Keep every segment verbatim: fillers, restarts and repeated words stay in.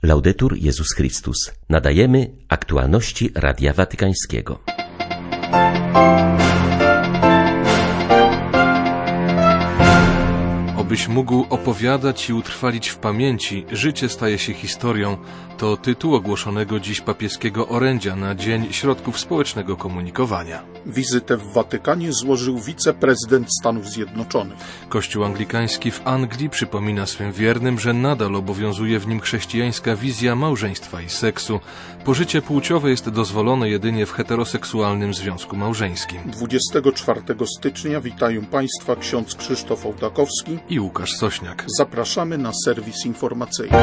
Laudetur Jezus Chrystus. Nadajemy aktualności Radia Watykańskiego. Obyś mógł opowiadać i utrwalić w pamięci, życie staje się historią. To tytuł ogłoszonego dziś papieskiego orędzia na Dzień Środków Społecznego Komunikowania. Wizytę w Watykanie złożył wiceprezydent Stanów Zjednoczonych. Kościół anglikański w Anglii przypomina swym wiernym, że nadal obowiązuje w nim chrześcijańska wizja małżeństwa i seksu. Pożycie płciowe jest dozwolone jedynie w heteroseksualnym związku małżeńskim. dwudziestego czwartego stycznia witają Państwa ksiądz Krzysztof Ołtakowski i Łukasz Sośniak. Zapraszamy na serwis informacyjny.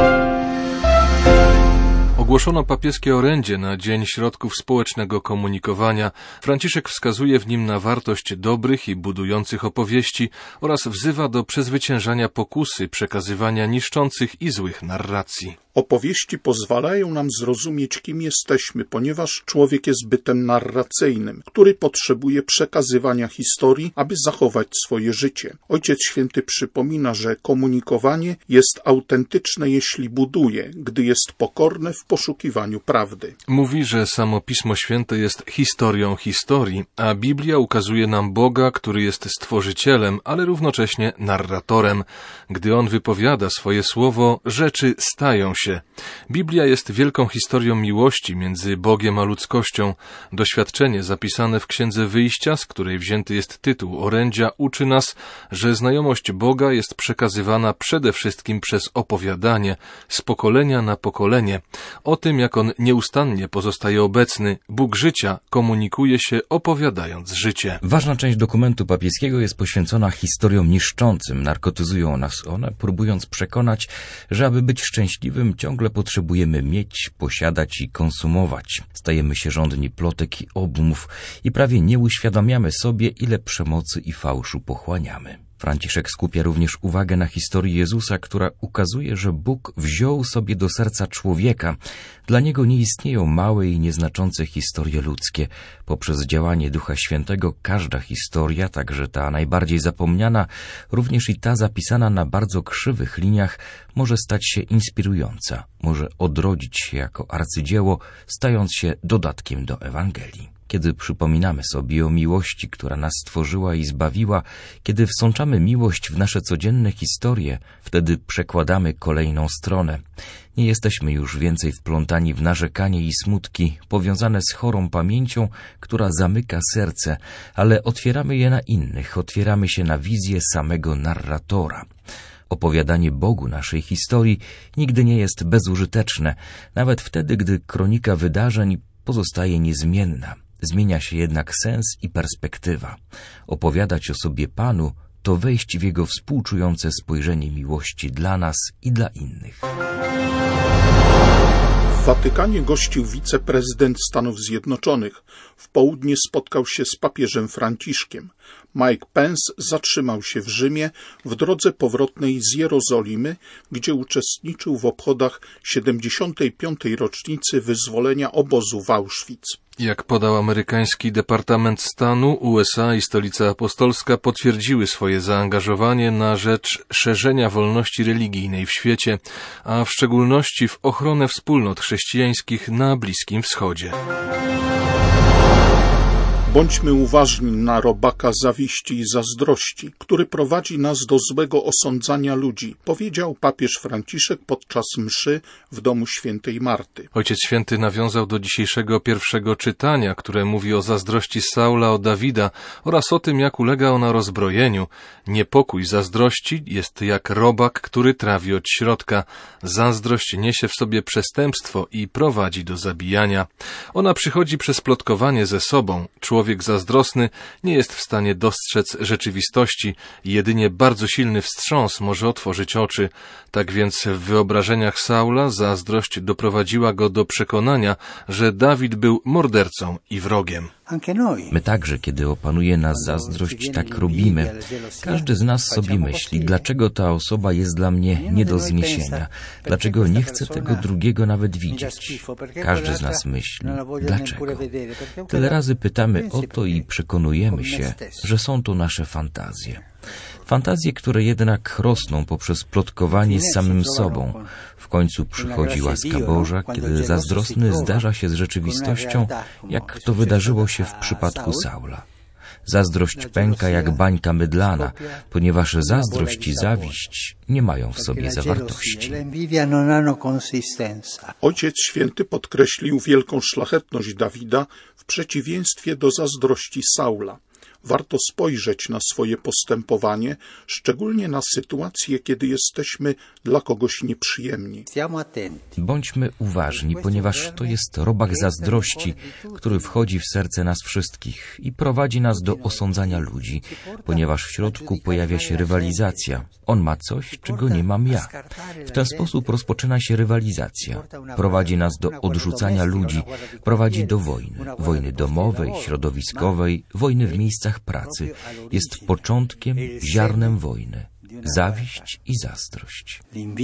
Ogłoszono papieskie orędzie na Dzień Środków Społecznego Komunikowania. Franciszek wskazuje w nim na wartość dobrych i budujących opowieści oraz wzywa do przezwyciężania pokusy przekazywania niszczących i złych narracji. Opowieści pozwalają nam zrozumieć, kim jesteśmy, ponieważ człowiek jest bytem narracyjnym, który potrzebuje przekazywania historii, aby zachować swoje życie. Ojciec Święty przypomina, że komunikowanie jest autentyczne, jeśli buduje, gdy jest pokorne w poszukiwaniu prawdy. Mówi, że samo Pismo Święte jest historią historii, a Biblia ukazuje nam Boga, który jest stworzycielem, ale równocześnie narratorem. Gdy On wypowiada swoje słowo, rzeczy stają się. Biblia jest wielką historią miłości między Bogiem a ludzkością. Doświadczenie zapisane w Księdze Wyjścia, z której wzięty jest tytuł orędzia, uczy nas, że znajomość Boga jest przekazywana przede wszystkim przez opowiadanie, z pokolenia na pokolenie. O tym, jak On nieustannie pozostaje obecny, Bóg życia komunikuje się opowiadając życie. Ważna część dokumentu papieskiego jest poświęcona historiom niszczącym. Narkotyzują nas one, próbując przekonać, że aby być szczęśliwym, ciągle potrzebujemy mieć, posiadać i konsumować. Stajemy się żądni plotek i obmów i prawie nie uświadamiamy sobie, ile przemocy i fałszu pochłaniamy. Franciszek skupia również uwagę na historii Jezusa, która ukazuje, że Bóg wziął sobie do serca człowieka. Dla Niego nie istnieją małe i nieznaczące historie ludzkie. Poprzez działanie Ducha Świętego każda historia, także ta najbardziej zapomniana, również i ta zapisana na bardzo krzywych liniach, może stać się inspirująca, może odrodzić się jako arcydzieło, stając się dodatkiem do Ewangelii. Kiedy przypominamy sobie o miłości, która nas stworzyła i zbawiła, kiedy wsączamy miłość w nasze codzienne historie, wtedy przekładamy kolejną stronę. Nie jesteśmy już więcej wplątani w narzekanie i smutki, powiązane z chorą pamięcią, która zamyka serce, ale otwieramy je na innych, otwieramy się na wizję samego narratora. Opowiadanie Bogu naszej historii nigdy nie jest bezużyteczne, nawet wtedy, gdy kronika wydarzeń pozostaje niezmienna. Zmienia się jednak sens i perspektywa. Opowiadać o sobie Panu to wejść w Jego współczujące spojrzenie miłości dla nas i dla innych. W Watykanie gościł wiceprezydent Stanów Zjednoczonych. W południe spotkał się z papieżem Franciszkiem. Mike Pence zatrzymał się w Rzymie w drodze powrotnej z Jerozolimy, gdzie uczestniczył w obchodach siedemdziesiątej piątej rocznicy wyzwolenia obozu w Auschwitz. Jak podał amerykański Departament Stanu, U S A i Stolica Apostolska potwierdziły swoje zaangażowanie na rzecz szerzenia wolności religijnej w świecie, a w szczególności w ochronę wspólnot chrześcijańskich na Bliskim Wschodzie. Bądźmy uważni na robaka zawiści i zazdrości, który prowadzi nas do złego osądzania ludzi, powiedział papież Franciszek podczas mszy w domu świętej Marty. Ojciec Święty nawiązał do dzisiejszego pierwszego czytania, które mówi o zazdrości Saula o Dawida oraz o tym, jak ulega ona rozbrojeniu. Niepokój zazdrości jest jak robak, który trawi od środka. Zazdrość niesie w sobie przestępstwo i prowadzi do zabijania. Ona przychodzi przez plotkowanie ze sobą. Człowiek zazdrosny nie jest w stanie dostrzec rzeczywistości. Jedynie bardzo silny wstrząs może otworzyć oczy. Tak więc w wyobrażeniach Saula zazdrość doprowadziła go do przekonania, że Dawid był mordercą i wrogiem. My także, kiedy opanuje nas zazdrość, tak robimy. Każdy z nas sobie myśli, dlaczego ta osoba jest dla mnie nie do zniesienia, dlaczego nie chcę tego drugiego nawet widzieć. Każdy z nas myśli, dlaczego. Tyle razy pytamy o to i przekonujemy się, że są to nasze fantazje. Fantazje, które jednak rosną poprzez plotkowanie z samym sobą. W końcu przychodzi łaska Boża, kiedy zazdrosny zdarza się z rzeczywistością, jak to wydarzyło się w przypadku Saula. Zazdrość pęka jak bańka mydlana, ponieważ zazdrość i zawiść nie mają w sobie zawartości. Ojciec Święty podkreślił wielką szlachetność Dawida w przeciwieństwie do zazdrości Saula. Warto spojrzeć na swoje postępowanie, szczególnie na sytuacje, kiedy jesteśmy dla kogoś nieprzyjemni. Bądźmy uważni, ponieważ to jest robak zazdrości, który wchodzi w serce nas wszystkich i prowadzi nas do osądzania ludzi, ponieważ w środku pojawia się rywalizacja. On ma coś, czego nie mam ja. W ten sposób rozpoczyna się rywalizacja. Prowadzi nas do odrzucania ludzi, prowadzi do wojny. Wojny domowej, środowiskowej, wojny w miejscach pracy. Jest początkiem, ziarnem wojny. Zawiść i zazdrość.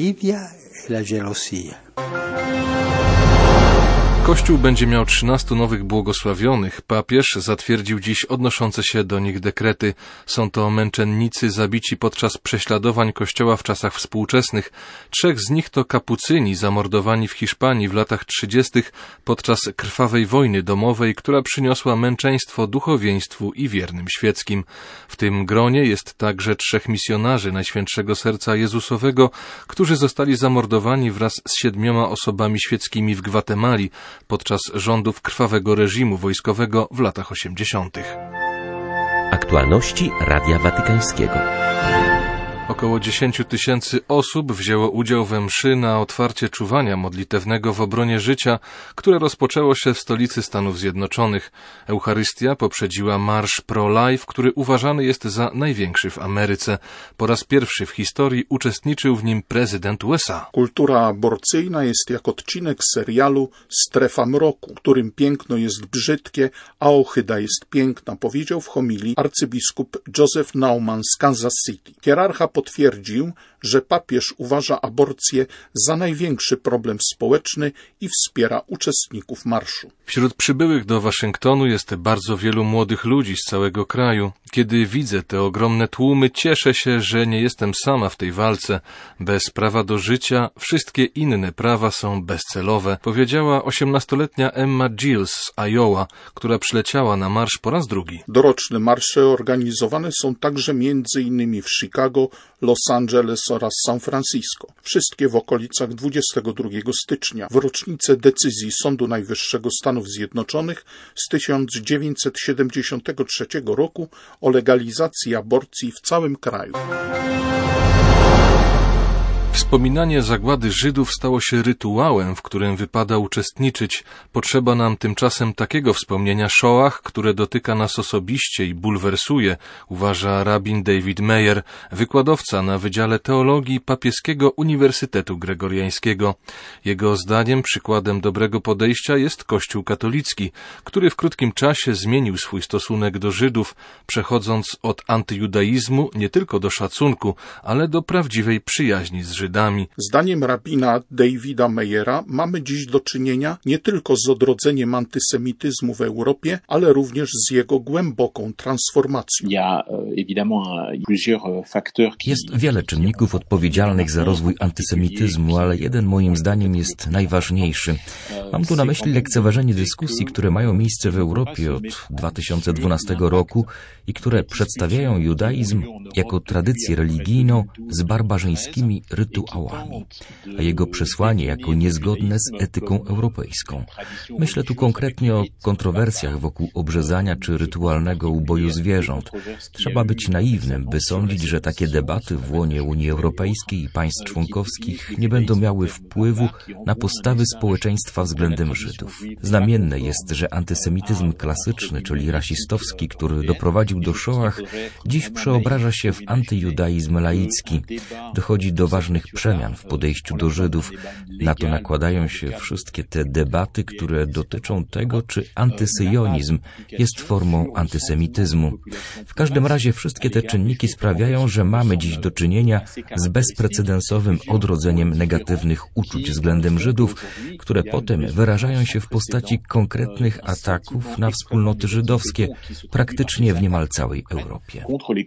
Kościół będzie miał trzynastu nowych błogosławionych. Papież zatwierdził dziś odnoszące się do nich dekrety. Są to męczennicy zabici podczas prześladowań Kościoła w czasach współczesnych. Trzech z nich to kapucyni zamordowani w Hiszpanii w latach trzydziestych podczas krwawej wojny domowej, która przyniosła męczeństwo duchowieństwu i wiernym świeckim. W tym gronie jest także trzech misjonarzy Najświętszego Serca Jezusowego, którzy zostali zamordowani wraz z siedmioma osobami świeckimi w Gwatemali podczas rządów krwawego reżimu wojskowego w latach osiemdziesiątych. Aktualności Radia Watykańskiego. Około dziesięciu tysięcy osób wzięło udział we mszy na otwarcie czuwania modlitewnego w obronie życia, które rozpoczęło się w stolicy Stanów Zjednoczonych. Eucharystia poprzedziła marsz pro-life, który uważany jest za największy w Ameryce. Po raz pierwszy w historii uczestniczył w nim prezydent U S A. Kultura aborcyjna jest jak odcinek serialu Strefa mroku, którym piękno jest brzydkie, a ohyda jest piękna, powiedział w homilii arcybiskup Joseph Naumann z Kansas City. Hierarcha potwierdził, że papież uważa aborcję za największy problem społeczny i wspiera uczestników marszu. Wśród przybyłych do Waszyngtonu jest bardzo wielu młodych ludzi z całego kraju. Kiedy widzę te ogromne tłumy, cieszę się, że nie jestem sama w tej walce. Bez prawa do życia wszystkie inne prawa są bezcelowe, powiedziała osiemnastoletnia Emma Giles z Iowa, która przyleciała na marsz po raz drugi. Doroczne marsze organizowane są także między innymi w Chicago, Los Angeles oraz San Francisco. Wszystkie w okolicach dwudziestego drugiego stycznia, w rocznicę decyzji Sądu Najwyższego Stanów Zjednoczonych z tysiąc dziewięćset siedemdziesiątego trzeciego roku o legalizacji aborcji w całym kraju. Wspominanie zagłady Żydów stało się rytuałem, w którym wypada uczestniczyć. Potrzeba nam tymczasem takiego wspomnienia Shoah, które dotyka nas osobiście i bulwersuje, uważa rabin David Meyer, wykładowca na Wydziale Teologii Papieskiego Uniwersytetu Gregoriańskiego. Jego zdaniem przykładem dobrego podejścia jest Kościół katolicki, który w krótkim czasie zmienił swój stosunek do Żydów, przechodząc od antyjudaizmu nie tylko do szacunku, ale do prawdziwej przyjaźni z Żydami. Zdaniem rabina Davida Meyera mamy dziś do czynienia nie tylko z odrodzeniem antysemityzmu w Europie, ale również z jego głęboką transformacją. Jest wiele czynników odpowiedzialnych za rozwój antysemityzmu, ale jeden moim zdaniem jest najważniejszy. Mam tu na myśli lekceważenie dyskusji, które mają miejsce w Europie od dwa tysiące dwunastego roku i które przedstawiają judaizm jako tradycję religijną z barbarzyńskimi rytuałami, a jego przesłanie jako niezgodne z etyką europejską. Myślę tu konkretnie o kontrowersjach wokół obrzezania czy rytualnego uboju zwierząt. Trzeba być naiwnym, by sądzić, że takie debaty w łonie Unii Europejskiej i państw członkowskich nie będą miały wpływu na postawy społeczeństwa względem Żydów. Znamienne jest, że antysemityzm klasyczny, czyli rasistowski, który doprowadził do Shoah, dziś przeobraża się w antyjudaizm laicki. Dochodzi do ważnych przemian w podejściu do Żydów. Na to nakładają się wszystkie te debaty, które dotyczą tego, czy antysyjonizm jest formą antysemityzmu. W każdym razie wszystkie te czynniki sprawiają, że mamy dziś do czynienia z bezprecedensowym odrodzeniem negatywnych uczuć względem Żydów, które potem wyrażają się w postaci konkretnych ataków na wspólnoty żydowskie praktycznie w niemal całej Europie.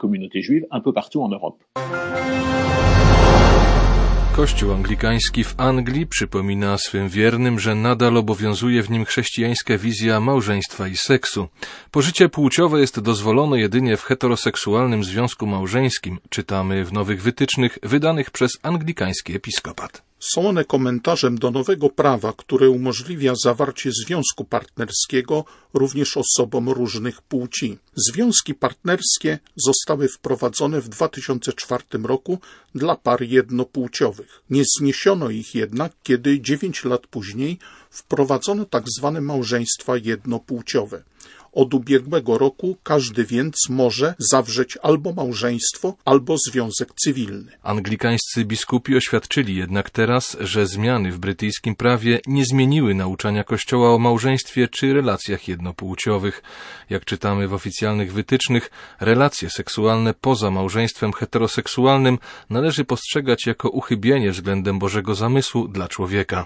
Kościół anglikański w Anglii przypomina swym wiernym, że nadal obowiązuje w nim chrześcijańska wizja małżeństwa i seksu. Pożycie płciowe jest dozwolone jedynie w heteroseksualnym związku małżeńskim, czytamy w nowych wytycznych wydanych przez anglikański episkopat. Są one komentarzem do nowego prawa, które umożliwia zawarcie związku partnerskiego również osobom różnych płci. Związki partnerskie zostały wprowadzone w dwa tysiące czwartym roku dla par jednopłciowych. Nie zniesiono ich jednak, kiedy dziewięć lat później wprowadzono tak zwane małżeństwa jednopłciowe. Od ubiegłego roku każdy więc może zawrzeć albo małżeństwo, albo związek cywilny. Anglikańscy biskupi oświadczyli jednak teraz, że zmiany w brytyjskim prawie nie zmieniły nauczania Kościoła o małżeństwie czy relacjach jednopłciowych. Jak czytamy w oficjalnych wytycznych, relacje seksualne poza małżeństwem heteroseksualnym należy postrzegać jako uchybienie względem Bożego zamysłu dla człowieka.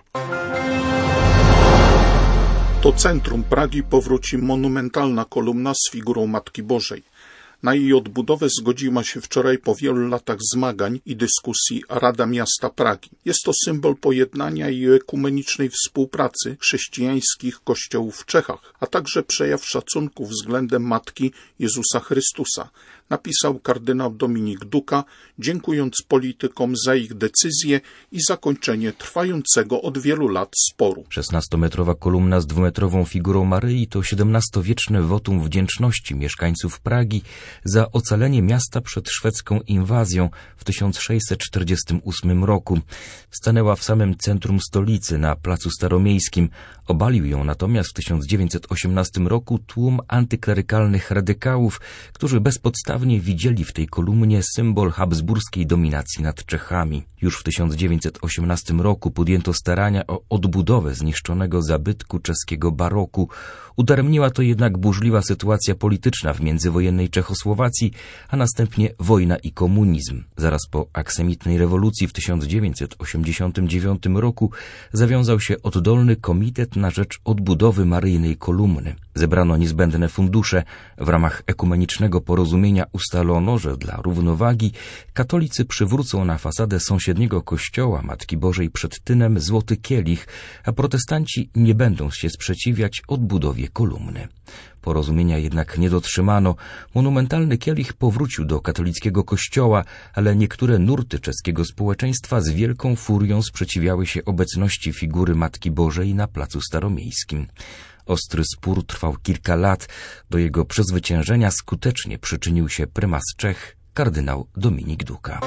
Do centrum Pragi powróci monumentalna kolumna z figurą Matki Bożej. Na jej odbudowę zgodziła się wczoraj po wielu latach zmagań i dyskusji Rada Miasta Pragi. Jest to symbol pojednania i ekumenicznej współpracy chrześcijańskich kościołów w Czechach, a także przejaw szacunku względem Matki Jezusa Chrystusa, napisał kardynał Dominik Duka, dziękując politykom za ich decyzję i zakończenie trwającego od wielu lat sporu. szesnastometrowa kolumna z dwumetrową figurą Maryi to siedemnastowieczne wotum wdzięczności mieszkańców Pragi za ocalenie miasta przed szwedzką inwazją w tysiąc sześćset czterdziestym ósmym roku. Stanęła w samym centrum stolicy, na Placu Staromiejskim. Obalił ją natomiast w tysiąc dziewięćset osiemnastym roku tłum antyklerykalnych radykałów, którzy bezpodstawnie widzieli w tej kolumnie symbol habsburskiej dominacji nad Czechami. Już w tysiąc dziewięćset osiemnastym roku podjęto starania o odbudowę zniszczonego zabytku czeskiego baroku. Udaremniła to jednak burzliwa sytuacja polityczna w międzywojennej Czechosłowacji, a następnie wojna i komunizm. Zaraz po aksamitnej rewolucji w tysiąc dziewięćset osiemdziesiątym dziewiątym roku zawiązał się oddolny komitet na rzecz odbudowy Maryjnej kolumny. Zebrano niezbędne fundusze. W ramach ekumenicznego porozumienia ustalono, że dla równowagi katolicy przywrócą na fasadę sąsiedniego kościoła Matki Bożej przed Tynem złoty kielich, a protestanci nie będą się sprzeciwiać odbudowie kolumny. Porozumienia jednak nie dotrzymano. Monumentalny kielich powrócił do katolickiego kościoła, ale niektóre nurty czeskiego społeczeństwa z wielką furią sprzeciwiały się obecności figury Matki Bożej na Placu Staromiejskim. Ostry spór trwał kilka lat. Do jego przezwyciężenia skutecznie przyczynił się prymas Czech, kardynał Dominik Duka.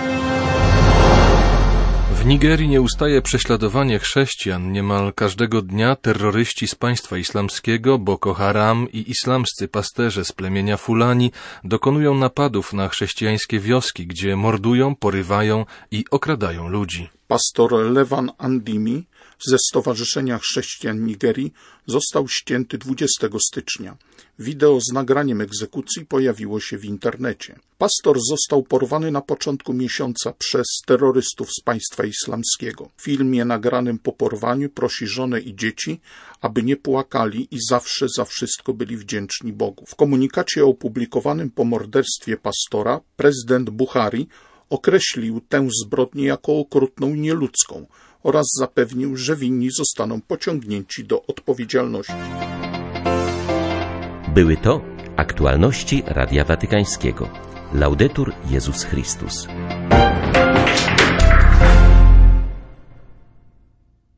W Nigerii nie ustaje prześladowanie chrześcijan. Niemal każdego dnia terroryści z państwa islamskiego, Boko Haram i islamscy pasterze z plemienia Fulani dokonują napadów na chrześcijańskie wioski, gdzie mordują, porywają i okradają ludzi. Pastor Levan Andimi ze Stowarzyszenia Chrześcijan Nigerii został ścięty dwudziestego stycznia. Wideo z nagraniem egzekucji pojawiło się w internecie. Pastor został porwany na początku miesiąca przez terrorystów z państwa islamskiego. W filmie nagranym po porwaniu prosi żonę i dzieci, aby nie płakali i zawsze za wszystko byli wdzięczni Bogu. W komunikacie opublikowanym po morderstwie pastora prezydent Buhari określił tę zbrodnię jako okrutną i nieludzką oraz zapewnił, że winni zostaną pociągnięci do odpowiedzialności. Były to aktualności Radia Watykańskiego. Laudetur Jezus Chrystus.